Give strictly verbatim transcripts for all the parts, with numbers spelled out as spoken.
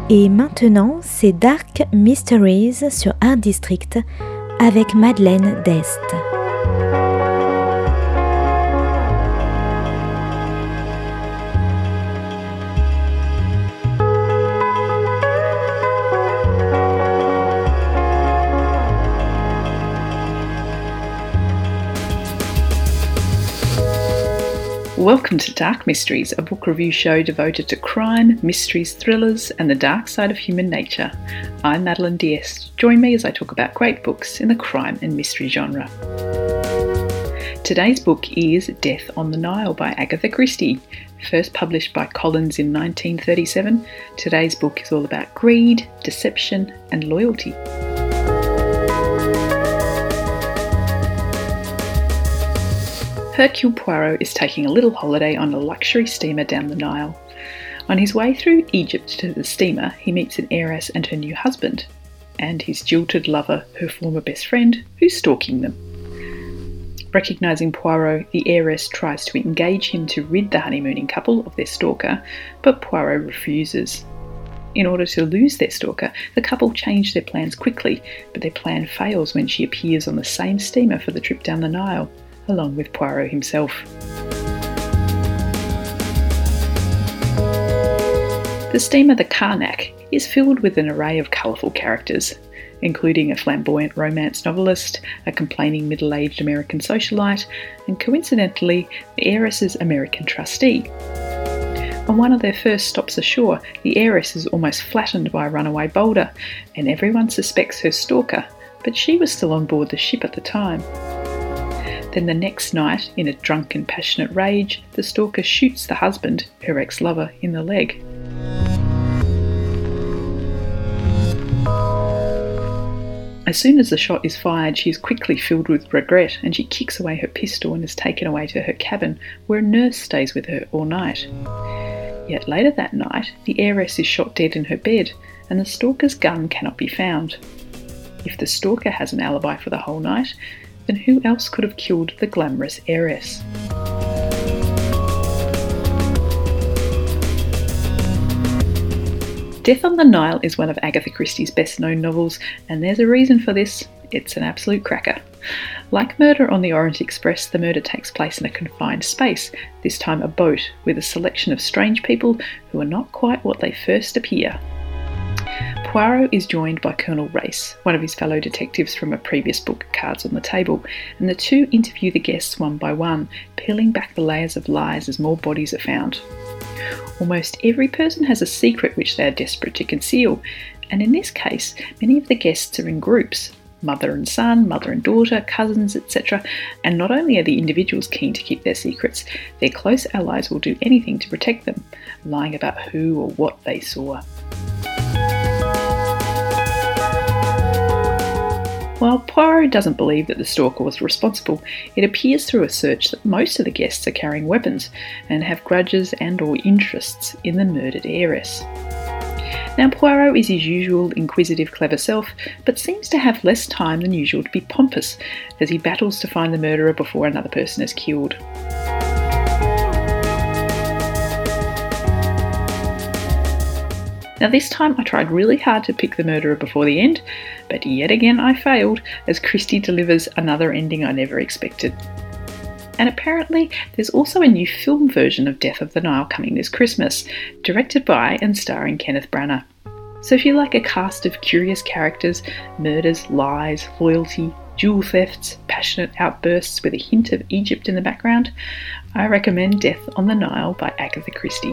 Et maintenant, c'est Dark Mysteries sur Art District avec Madeleine Dest. Welcome to Dark Mysteries, a book review show devoted to crime, mysteries, thrillers, and the dark side of human nature. I'm Madeleine D'Este. Join me as I talk about great books in the crime and mystery genre. Today's book is Death on the Nile by Agatha Christie. First published by Collins in nineteen thirty-seven, today's book is all about greed, deception, and loyalty. Hercule Poirot is taking a little holiday on a luxury steamer down the Nile. On his way through Egypt to the steamer, he meets an heiress and her new husband, and his jilted lover, her former best friend, who's stalking them. Recognising Poirot, the heiress tries to engage him to rid the honeymooning couple of their stalker, but Poirot refuses. In order to lose their stalker, the couple change their plans quickly, but their plan fails when she appears on the same steamer for the trip down the Nile, along with Poirot himself. The steamer, the Karnak, is filled with an array of colourful characters, including a flamboyant romance novelist, a complaining middle-aged American socialite, and coincidentally, the heiress's American trustee. On one of their first stops ashore, the heiress is almost flattened by a runaway boulder, and everyone suspects her stalker, but she was still on board the ship at the time. Then the next night, in a drunken, passionate rage, the stalker shoots the husband, her ex-lover, in the leg. As soon as the shot is fired, she is quickly filled with regret and she kicks away her pistol and is taken away to her cabin, where a nurse stays with her all night. Yet later that night, the heiress is shot dead in her bed and the stalker's gun cannot be found. If the stalker has an alibi for the whole night, then who else could have killed the glamorous heiress? Death on the Nile is one of Agatha Christie's best-known novels, and there's a reason for this. It's an absolute cracker. Like Murder on the Orient Express, the murder takes place in a confined space, this time a boat, with a selection of strange people who are not quite what they first appear. Poirot is joined by Colonel Race, one of his fellow detectives from a previous book, Cards on the Table, and the two interview the guests one by one, peeling back the layers of lies as more bodies are found. Almost every person has a secret which they are desperate to conceal, and in this case, many of the guests are in groups, mother and son, mother and daughter, cousins, et cetera, and not only are the individuals keen to keep their secrets, their close allies will do anything to protect them, lying about who or what they saw. While Poirot doesn't believe that the stalker was responsible, it appears through a search that most of the guests are carrying weapons and have grudges and or interests in the murdered heiress. Now Poirot is his usual inquisitive, clever self, but seems to have less time than usual to be pompous as he battles to find the murderer before another person is killed. Now this time I tried really hard to pick the murderer before the end, but yet again I failed, as Christie delivers another ending I never expected. And apparently there's also a new film version of Death of the Nile coming this Christmas, directed by and starring Kenneth Branagh. So if you like a cast of curious characters, murders, lies, loyalty, jewel thefts, passionate outbursts with a hint of Egypt in the background, I recommend Death on the Nile by Agatha Christie.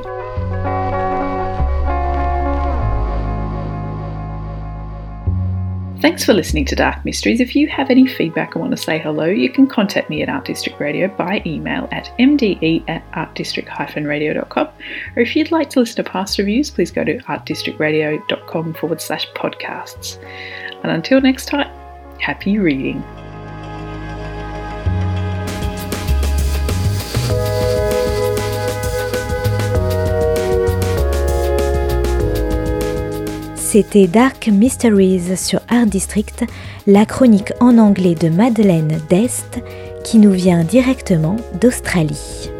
Thanks for listening to Dark Mysteries. If you have any feedback or want to say hello, you can contact me at Art District Radio by email at m d e at art district dash radio dot com. Or if you'd like to listen to past reviews, please go to artdistrictradio.com forward slash podcasts. And until next time, happy reading. C'était Dark Mysteries sur Art District, la chronique en anglais de Madeleine Dest qui nous vient directement d'Australie.